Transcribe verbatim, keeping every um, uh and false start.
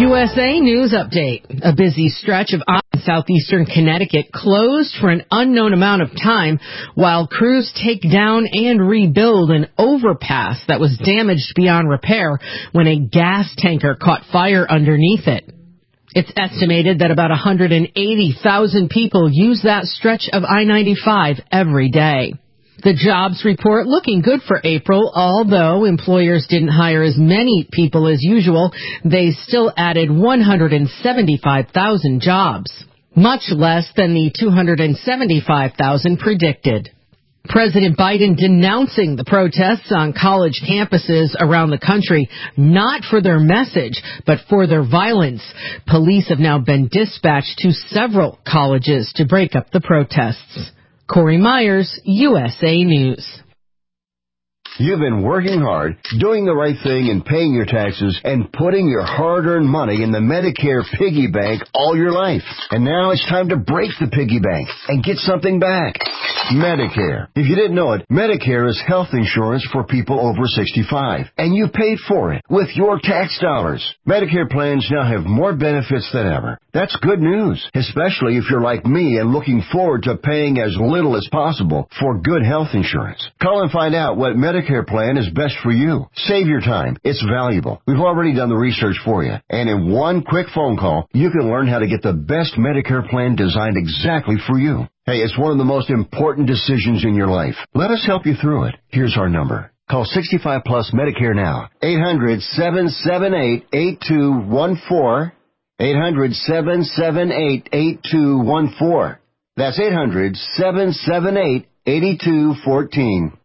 U S A News Update. A busy stretch of southeastern Connecticut closed for an unknown amount of time while crews take down and rebuild an overpass that was damaged beyond repair when a gas tanker caught fire underneath it. It's estimated that about one hundred eighty thousand people use that stretch of I ninety-five every day. The jobs report looking good for April, although employers didn't hire as many people as usual. They still added one hundred seventy-five thousand jobs, much less than the two hundred seventy-five thousand predicted. President Biden denouncing the protests on college campuses around the country, not for their message, but for their violence. Police have now been dispatched to several colleges to break up the protests. Corey Myers, U S A News. You've been working hard, doing the right thing and paying your taxes and putting your hard-earned money in the Medicare piggy bank all your life. And now it's time to break the piggy bank and get something back. Medicare. If you didn't know it, Medicare is health insurance for people over sixty-five, and you paid for it with your tax dollars. Medicare plans now have more benefits than ever. That's good news, especially if you're like me and looking forward to paying as little as possible for good health insurance. Call and find out what Medicare plan is best for you. Save your time. It's valuable. We've already done the research for you. And in one quick phone call, you can learn how to get the best Medicare plan designed exactly for you. Hey, it's one of the most important decisions in your life. Let us help you through it. Here's our number. Call sixty-five plus Medicare now. eight hundred, seven seven eight, eight two one four. eight hundred, seven seven eight, eight two one four. That's eight hundred, seven seven eight, eight two one four.